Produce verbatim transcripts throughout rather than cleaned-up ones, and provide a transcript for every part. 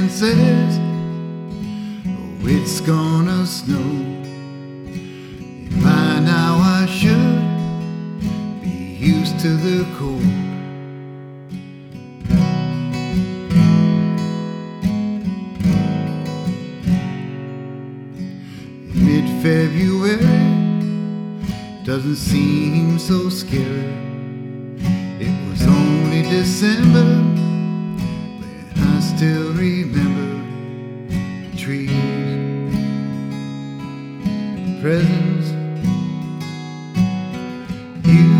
man says, oh, it's gonna snow. By now I should be used to the cold. Mid-February doesn't seem so scary. It was only December when I still remember the trees, presents, you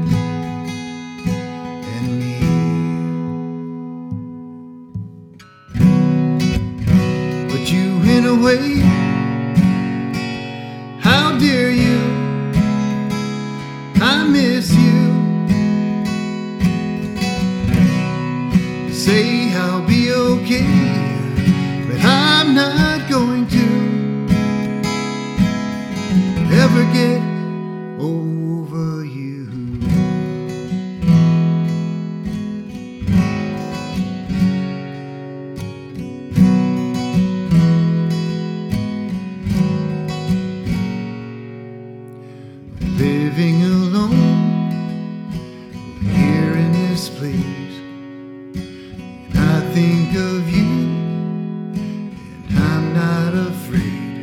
and me. But you went away. How dare you? I miss you. Say I'll be okay, but I'm not going to ever get over you. Living alone here in this place, and I think of you, and I'm not afraid.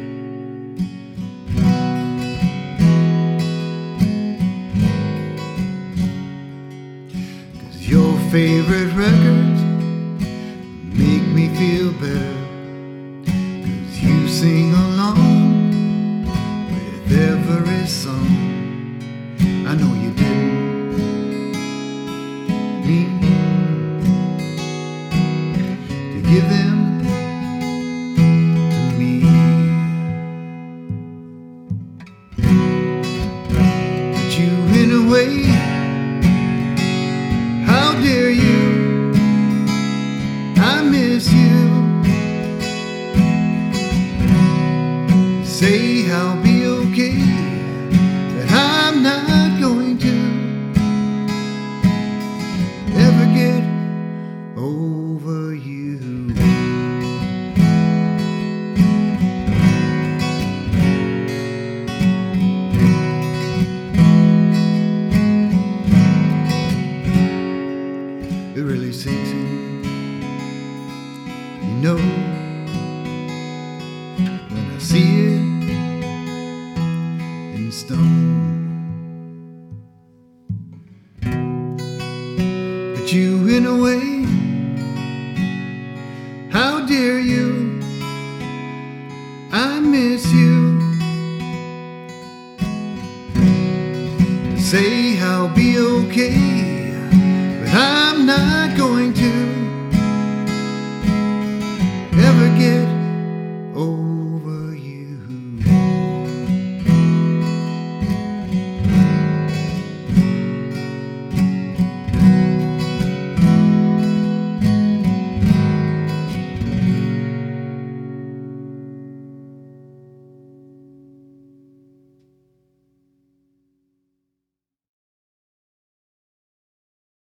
'Cause your favorite records make me feel better, 'cause you sing along with every song. I know you didn't mean to give them to me. But you went away. How dare you? I miss you. Say I'll be okay, but I'm not going to ever get over you. It really sinks in, you know, when I see it in stone. But you went away. How dare you? I miss you. Say I'll be okay, but I'm not going to ever get